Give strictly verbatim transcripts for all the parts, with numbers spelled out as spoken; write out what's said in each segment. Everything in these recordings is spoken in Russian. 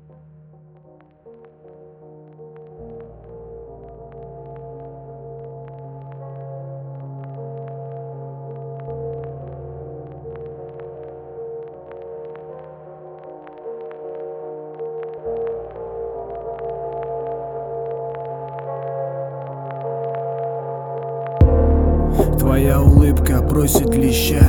Твоя улыбка просит леща,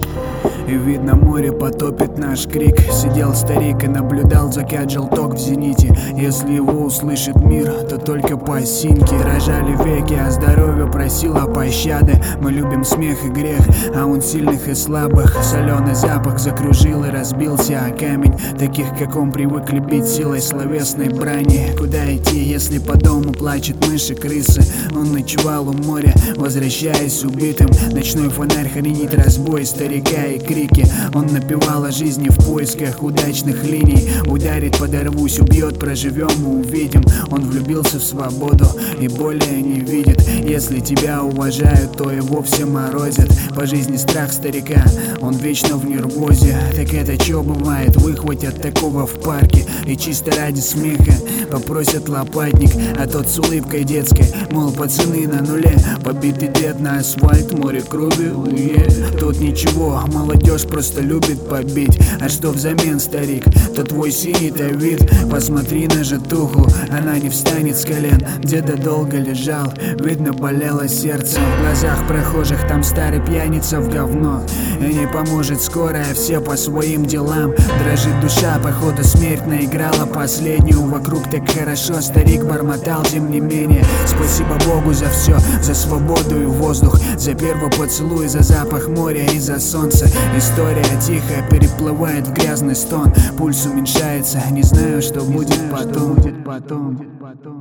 и видно, море потопит наш крик. Сидел старик и наблюдал закат желток в зените. Если его услышит мир, то только по осинке. Дрожали веки, а здоровье просило пощады. Мы любим смех и грех, а он сильных и слабых. Соленый запах закружил и разбился о камень. Таких, как он, привыкли бить силой словесной брани. Куда идти, если по дому плачет мышь и крысы? Он ночевал у моря, возвращаясь убитым. Ночной фонарь хранит разбой старика и крики. Он напевал о жизни в поисках удачных линий. Ударит, подорвусь, убьет, проживем и увидим. Он влюбился в свободу и более не видит. Если тебя уважают, то его все морозят. По жизни страх старика, он вечно в нервозе. Так это чё бывает, выхватят такого в парке и чисто ради смеха попросят лопатник. А тот с улыбкой детской, мол, пацаны на нуле. Побитый дед на асфальт, море крови, уе. Тут ничего, молодежь просто любит побить. А что взамен, старик? То твой синий-то вид. Посмотри на житуху, она не встанет с колен. Деда долго лежал, видно, болело сердце. В глазах прохожих там старый пьяница в говно. И не поможет скорая, все по своим делам. Дрожит душа, походу смерть наиграла последнюю. Вокруг так хорошо, старик бормотал, тем не менее. Спасибо Богу за все, за свободу и воздух, за первый поцелуй, за запах моря и за солнце. История тихо переплывает в грязный стон. Пульс уменьшается, не знаю, что будет потом.